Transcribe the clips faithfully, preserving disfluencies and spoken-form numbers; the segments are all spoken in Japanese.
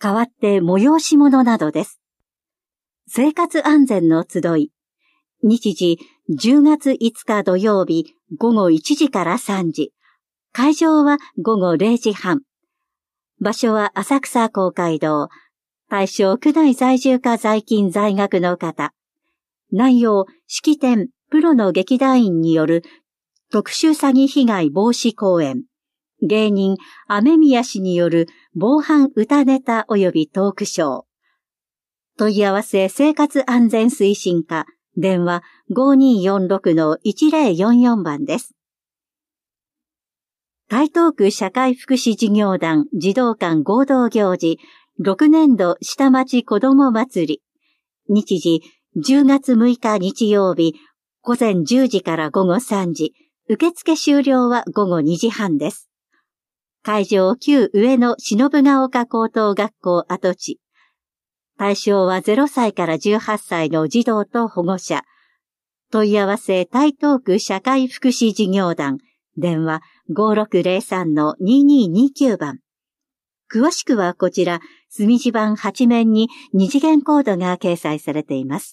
代わって催し物などです。生活安全の集い。日時じゅうがついつか土曜日ごごいちじからさんじ。会場はごごれいじはん。場所は浅草公会堂。対象区内在住か在勤在学の方。内容、式典、プロの劇団員による特殊詐欺被害防止講演。芸人、雨宮氏による防犯歌ネタ及びトークショー。問い合わせ生活安全推進課、電話 ごにーよんろくのいちぜろよんよん 番です。台東区社会福祉事業団児童館合同行事ろくねんど下町子ども祭り。日時じゅうがつむいか日曜日ごぜんじゅうじからごごさんじ。受付終了はごごにじはんです。会場旧上野忍ヶ丘高等学校跡地。対象はゼロさいからじゅうはっさいの児童と保護者。問い合わせ台東区社会福祉事業団。電話 ごろくぜろさんのにーにーにーきゅう 番。詳しくはこちら、墨字盤はち面に二次元コードが掲載されています。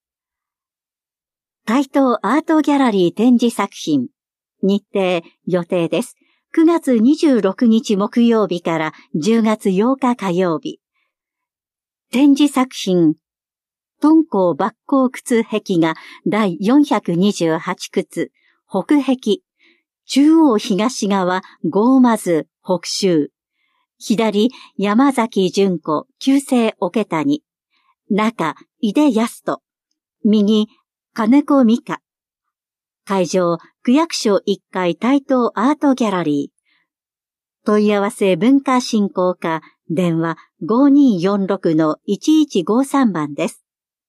台東アートギャラリー展示作品。日程、予定です。くがつにじゅうろくにち木曜日からじゅうがつようか火曜日。展示作品。敦煌抜坑窟壁画だいよんひゃくにじゅうはちくつ、北壁。中央東側、ゴーマズ、北州。左、山崎純子、旧姓桶谷。中、井出康人。右、金子美香。会場、区役所いっかい台東アートギャラリー。問い合わせ文化振興課、電話 ごにーよんろくのいちいちごさん 番です。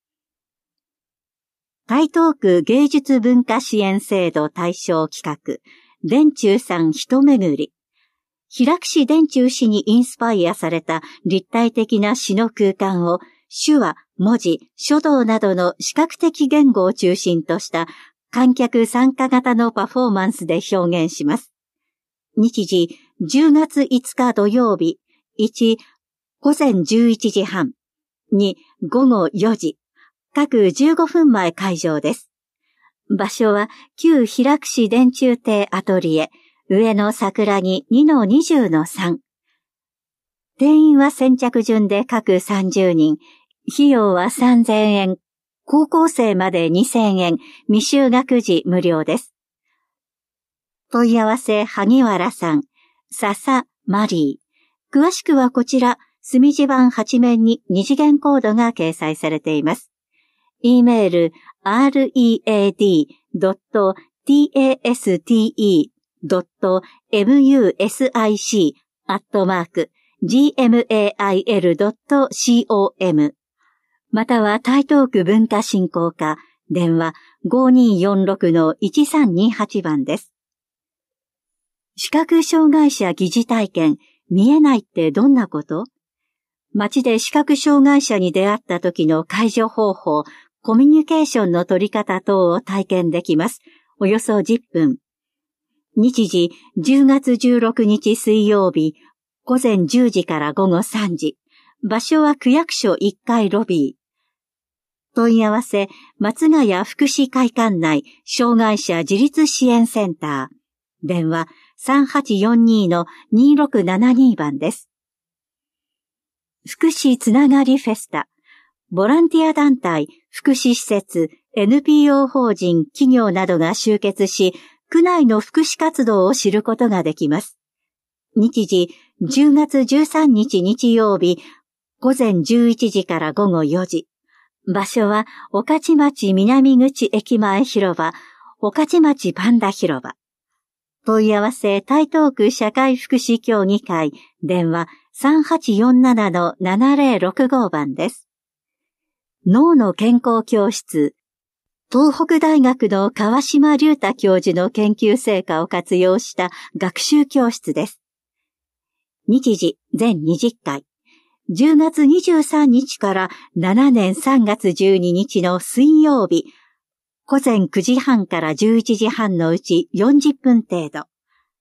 台東区芸術文化支援制度対象企画、田中さん一巡り。平櫛田中氏にインスパイアされた立体的な詩の空間を手話、文字、書道などの視覚的言語を中心とした観客参加型のパフォーマンスで表現します。日時じゅうがついつか土曜日、いち、ごぜんじゅういちじはん、に、ごごよじ、各じゅうごふんまえ会場です。場所は旧平櫛田中邸アトリエ、上野桜木 にのにじゅうのさん。定員は先着順で各さんじゅうにん、費用はさんぜんえん、高校生までにせんえん、未就学児無料です。問い合わせ萩原さん、笹マリー。詳しくはこちら、墨字盤はち面に二次元コードが掲載されています。e メール アールイーエーディードットタステドットエムユーエスアイシー アットマーク ジーエムエーアイエルドットコム または台東区文化振興課電話 ごにーよんろくのいちさんにはち 番です。視覚障害者疑似体験、見えないってどんなこと？街で視覚障害者に出会った時の介助方法、コミュニケーションの取り方等を体験できます。およそじゅっぷん。日時じゅうがつじゅうろくにち水曜日、ごぜんじゅうじからごごさんじ。場所は区役所いっかいロビー。問い合わせ、松ヶ谷福祉会館内障害者自立支援センター。電話さんはちよんにのにろくななに番です。福祉つながりフェスタ。ボランティア団体、福祉施設、エヌピーオー 法人、企業などが集結し、区内の福祉活動を知ることができます。日時、じゅうがつじゅうさんにち日曜日、ごぜんじゅういちじからごごよじ。場所は、御徒町南口駅前広場、御徒町パンダ広場。問い合わせ、台東区社会福祉協議会、電話さんはちよんななのななぜろろくご番です。脳の健康教室。東北大学の川島隆太教授の研究成果を活用した学習教室です。日時全にじゅっかい。じゅうがつにじゅうさんにちからしちねんさんがつじゅうににちの水曜日、ごぜんくじはんからじゅういちじはんのうちよんじゅっぷん程度。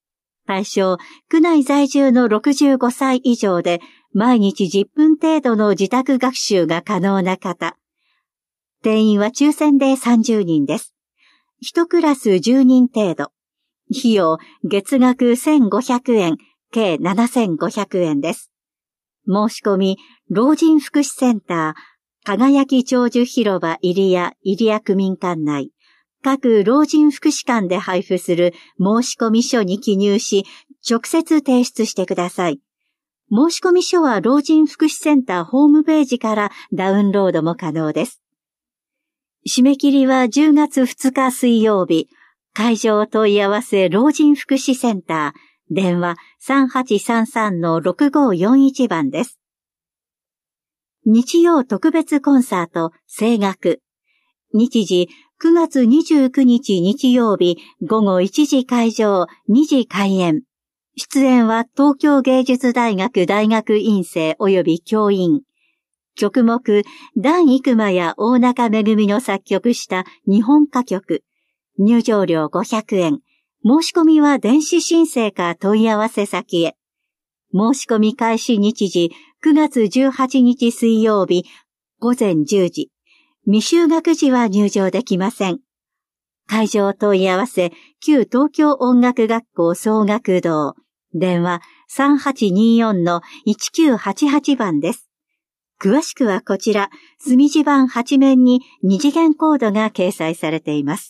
対象、区内在住のろくじゅうごさい以上で、毎日じゅっぷん程度の自宅学習が可能な方。定員は抽選でさんじゅうにんです。いちクラスじゅうにん程度。費用、月額せんごひゃくえん、計ななせんごひゃくえんです。申し込み、老人福祉センター、輝き長寿広場入谷、入谷区民館内、各老人福祉館で配布する申込書に記入し、直接提出してください。申込書は老人福祉センターホームページからダウンロードも可能です。締め切りはじゅうがつふつか水曜日、会場問い合わせ老人福祉センター、電話 さんはちさんさんのろくごよんいち 番です。日曜特別コンサート、声楽。日時、くがつにじゅうくにち日曜日、ごごいちじ会場、にじ開演。出演は東京芸術大学大学院生及び教員。曲目、段生馬や大中めぐみの作曲した日本歌曲。入場料ごひゃくえん。申し込みは電子申請か問い合わせ先へ。申し込み開始日時、くがつじゅうはちにち水曜日、ごぜんじゅうじ。未就学時は入場できません。会場問い合わせ、旧東京音楽学校総学堂。電話 さんはちによんのいちきゅうはちはち 番です。詳しくはこちら、墨地板はち面に二次元コードが掲載されています。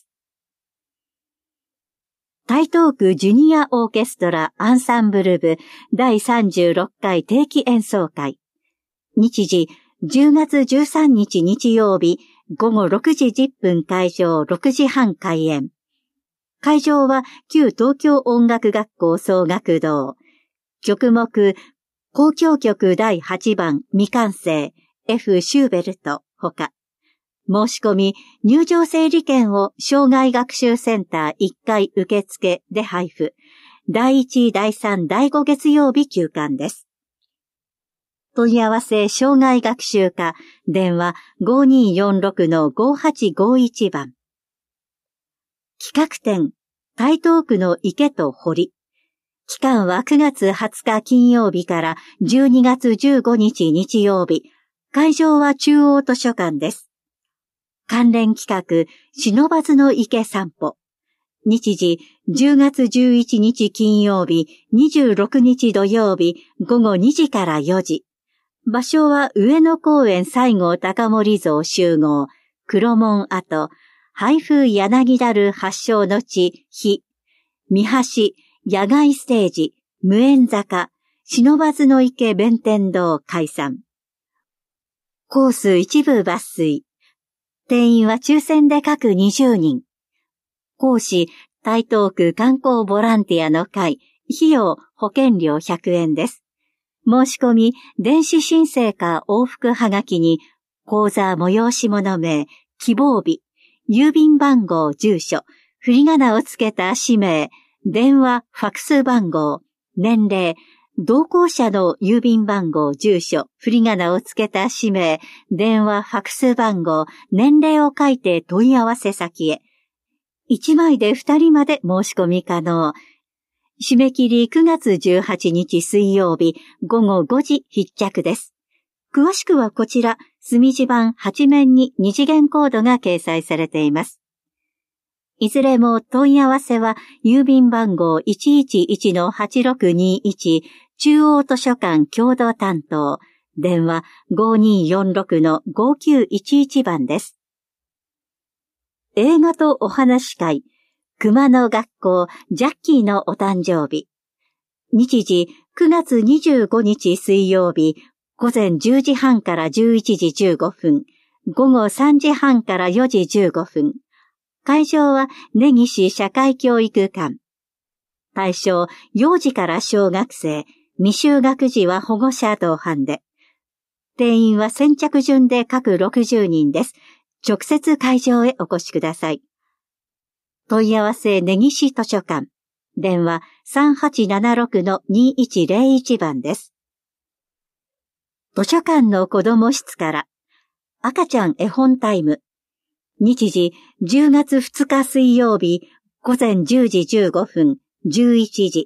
台東区ジュニアオーケストラアンサンブル部だいさんじゅうろっかい定期演奏会。日時、じゅうがつじゅうさんにち日曜日、ごごろくじじゅっぷん会場ろくじはん開演。会場は旧東京音楽学校総学堂。曲目、交響曲だいはちばん未完成 F シューベルトほか。申し込み、入場整理券を障害学習センターいっかい受付で配布。だいいち、だいさん、だいご月曜日休館です。問い合わせ障害学習課、電話 ごによんろくのごはちごいち 番。企画展、台東区の池と堀。期間はくがつはつか金曜日からじゅうにがつじゅうごにち日曜日。会場は中央図書館です。関連企画、不忍の池散歩。日時、じゅうがつじゅういちにち金曜日、にじゅうろくにち土曜日、ごごにじからよじ。場所は上野公園西郷隆盛像集合、黒門跡、俳風柳だる発祥の地、日、三橋、野外ステージ、無縁坂、不忍の池弁天堂開山。コース一部抜粋。定員は抽選で各にじゅうにん。講師、台東区観光ボランティアの会、費用、保険料ひゃくえんです。申し込み、電子申請か往復はがきに、講座催し物名、希望日、郵便番号、住所、振り仮名をつけた氏名、電話、ファクス番号、年齢、同行者の郵便番号、住所、振り仮名をつけた氏名、電話、ファクス番号、年齢を書いて問い合わせ先へ。いちまいでふたりまで申し込み可能。締め切りくがつじゅうはちにち水曜日、ごごごじ必着です。詳しくはこちら、墨地板はち面に二次元コードが掲載されています。いずれも問い合わせは、郵便番号 いちいちいちのはちろくにいち、中央図書館共同担当、電話 ごによんろくのごきゅういちいち 番です。映画とお話会、熊の学校ジャッキーのお誕生日。日時くがつにじゅうごにち水曜日、ごぜんじゅうじはんからじゅういちじじゅうごふん、ごごさんじはんからよじじゅうごふん。会場は根岸社会教育館。対象、幼児から小学生、未就学児は保護者同伴で。定員は先着順で各ろくじゅうにんです。直接会場へお越しください。問い合わせ根岸図書館。電話 さんはちななろくのにいちぜろいち 番です。図書館の子ども室から赤ちゃん絵本タイム。日時じゅうがつふつか水曜日、ごぜんじゅうじじゅうごふん、じゅういちじ。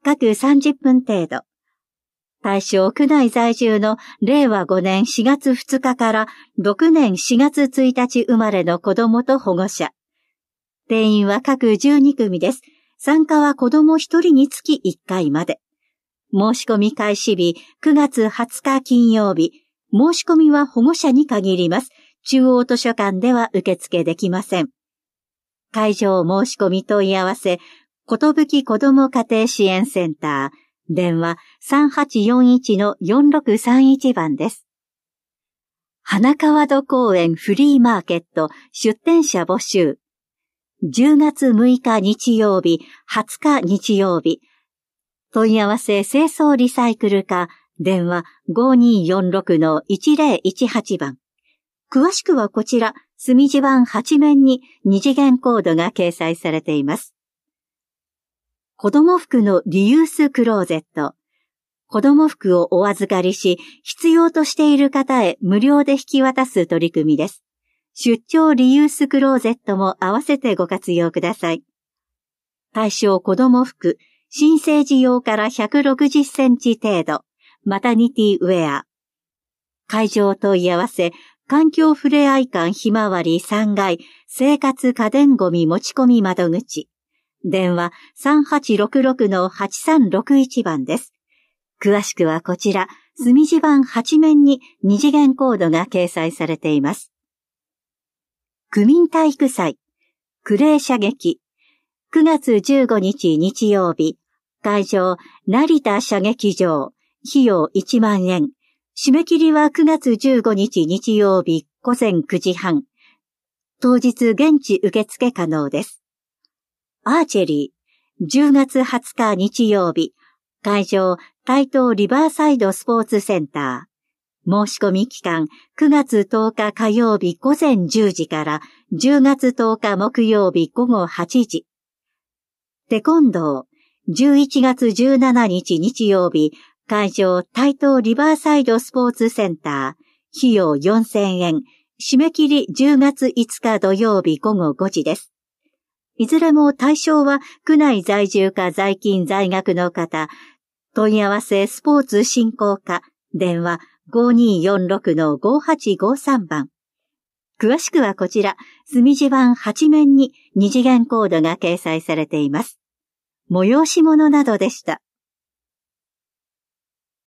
各さんじゅっぷん程度。対象区内在住のれいわごねんしがつふつかからろくねんしがつついたち生まれの子供と保護者。定員は各じゅうにくみです。参加は子供ひとりにつきいっかいまで。申し込み開始日くがつはつか金曜日。申し込みは保護者に限ります。中央図書館では受付できません。会場申し込み問い合わせ、ことぶき子ども家庭支援センター、電話 さんはちよんいちのよんろくさんいち 番です。花川戸公園フリーマーケット出店者募集。じゅうがつむいか日曜日、はつか日曜日。問い合わせ清掃リサイクル課、電話 ごにーよんろくのいちぜろいちはち 番。詳しくはこちら、隅地板はち面に二次元コードが掲載されています。子供服のリユースクローゼット。子供服をお預かりし、必要としている方へ無料で引き渡す取り組みです。出張リユースクローゼットも合わせてご活用ください。対象子供服、新生児用からひゃくろくじゅっセンチ程度、マタニティウェア。会場問い合わせ、環境ふれあい館ひまわりさんがい生活家電ごみ持ち込み窓口。電話 さんはちろくろくのはちさんろくいち 番です。詳しくはこちら、隅地板はち面に二次元コードが掲載されています。区民体育祭、クレー射撃。くがつじゅうごにち日曜日、会場、成田射撃場、費用いちまんえん。締め切りはくがつじゅうごにち日曜日ごぜんくじはん。当日現地受付可能です。アーチェリー、じゅうがつはつか日曜日、会場、台東リバーサイドスポーツセンター。申し込み期間、くがつとおか火曜日ごぜんじゅうじからじゅうがつとおか木曜日午後はちじ。テコンドー、じゅういちがつじゅうしちにち日曜日、会場台東リバーサイドスポーツセンター、費用よんせんえん、締め切りじゅうがついつか土曜日午後ごじです。いずれも対象は区内在住か在勤在学の方、問い合わせスポーツ振興課、電話 ごにーよんろくのごはちごさん 番。詳しくはこちら、隅地板はち面に二次元コードが掲載されています。催し物などでした。